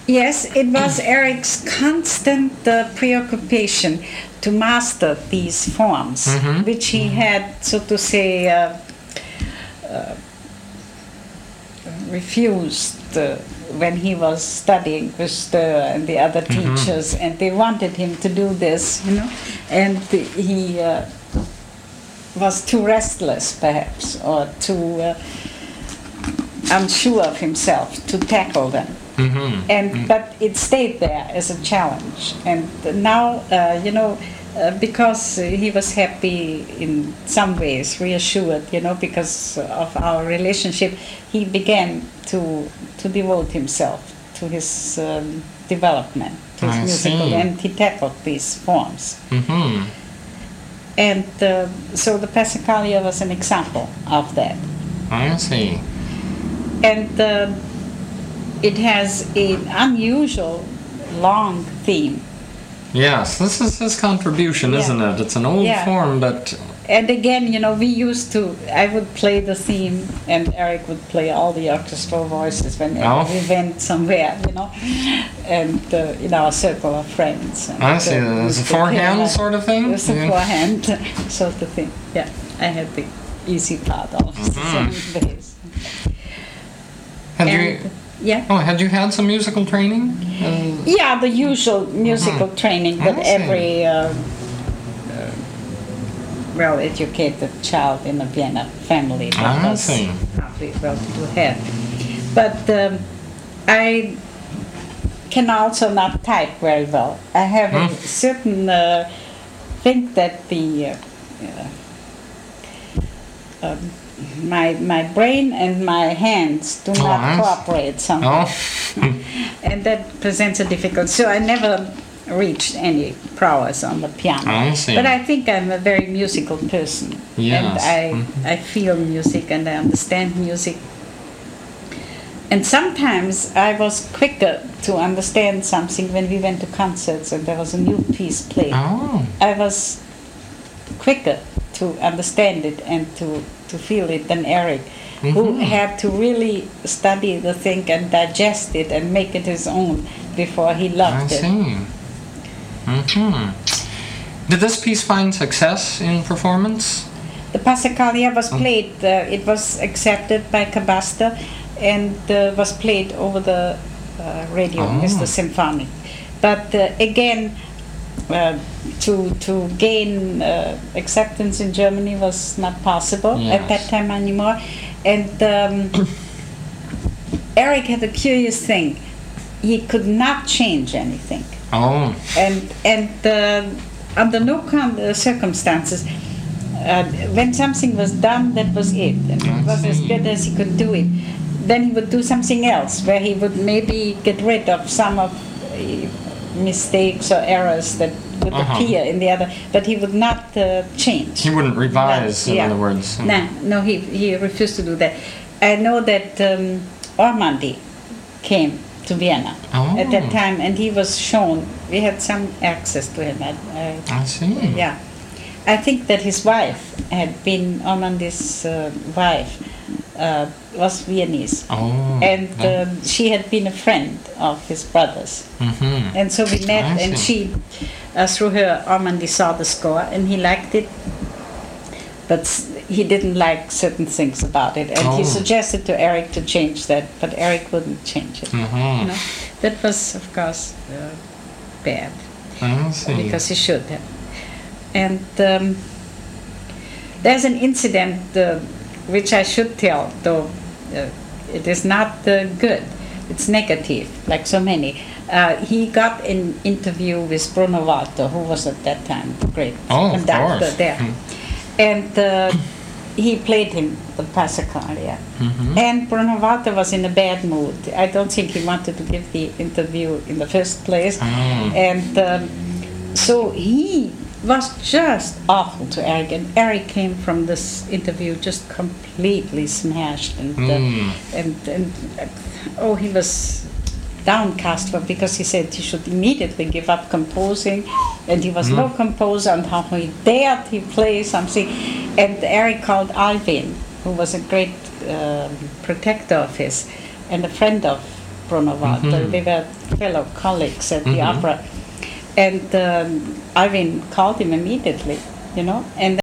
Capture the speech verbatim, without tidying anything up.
Yes, it was Eric's constant uh, preoccupation to master these forms, Mm-hmm. which he had, so to say, uh, uh, refused uh, when he was studying with Stir and the other Mm-hmm. teachers, and they wanted him to do this, you know, and he uh, was too restless, perhaps, or too uh, unsure of himself to tackle them. Mm-hmm. And but it stayed there as a challenge, and now uh, you know uh, because he was happy in some ways, reassured, you know, because of our relationship, he began to to devote himself to his um, development, to his I musical, see. and he tackled these forms. Mm-hmm. And uh, so the Passacaglia was an example of that. I see. And uh, it has an unusual long theme. Yes, this is his contribution, Yeah. isn't it? It's an old Yeah. form, but And again, you know, we used to, I would play the theme and Eric would play all the orchestral voices whenever Oh. we went somewhere, you know, and uh, in our circle of friends. And, I see. uh, It's a with the forehand piano. sort of thing? It was a Yeah. forehand sort of thing. Yeah, I had the easy part of Mhm. the bass. Had And- you? Yeah. Oh, had you had some musical training? Uh, Yeah, the usual musical training that I see. every uh, uh, well-educated child in a Vienna family I was see. hardly well to have. But um, I can also not type very well. I have a Hmm. certain uh, think that the uh, uh, um, my my brain and my hands do Oh, not nice. cooperate sometimes, oh, and that presents a difficulty. So I never reached any prowess on the piano. I see. But I think I'm a very musical person, and Yes. I Mhm. I feel music and I understand music. And sometimes I was quicker to understand something when we went to concerts and there was a new piece played. oh, I was quicker to understand it and to, to feel it than Eric, who Mhm. had to really study the thing and digest it and make it his own before he I loved it. see. hmm Did this piece find success in performance? The Passacaglia was Oh. played, uh, it was accepted by Cabasta and uh, was played over the uh, radio Oh. with the symphonic. But uh, again, uh, to to gain uh, acceptance in Germany was not possible Yes. at that time anymore. And um, Eric had a curious thing. He could not change anything. Oh, And and uh, under no con- uh, circumstances, uh, when something was done, that was it, and I it was as see. good as he could do it. Then he would do something else, where he would maybe get rid of some of the mistakes or errors that would Uh-huh. appear in the other, but he would not uh, change. he wouldn't revise, in Yeah. other words. No, no, he he refused to do that. I know that um, Ormandy came to Vienna Oh. at that time, and he was shown. We had some access to him. I, I, I see. yeah, I think that his wife had been Ormandy's uh, wife uh, was Viennese, Oh. and um, she had been a friend of his brother's. hmm And so we met, I and see. she, uh, through her, Ormandy saw the score, and he liked it, but s- he didn't like certain things about it, and he Oh. suggested to Eric to change that, but Eric wouldn't change it. Mhm. You know, that was, of course, uh, bad, I see. because he should have. And um, there's an incident uh, which I should tell, though uh, it is not uh, good. It's negative, like so many. Uh, he got an interview with Bruno Walter, who was at that time the great Oh, of conductor course. there. Hmm. And uh, he played him the Passacaglia. Mhm. And Bruno Walter was in a bad mood. I don't think he wanted to give the interview in the first place. Oh. And um, so he was just awful to Eric. And Eric came from this interview just completely smashed. And, uh, Mm. and, and uh, oh, he was downcast for, because he said he should immediately give up composing, and he was no composer, and how he dared he play something. And Eric called Alvin, who was a great um protector of his and a friend of Bruno Walter. Mhm. They were fellow colleagues at the Mhm. opera. And um, Arvin called him immediately, you know, and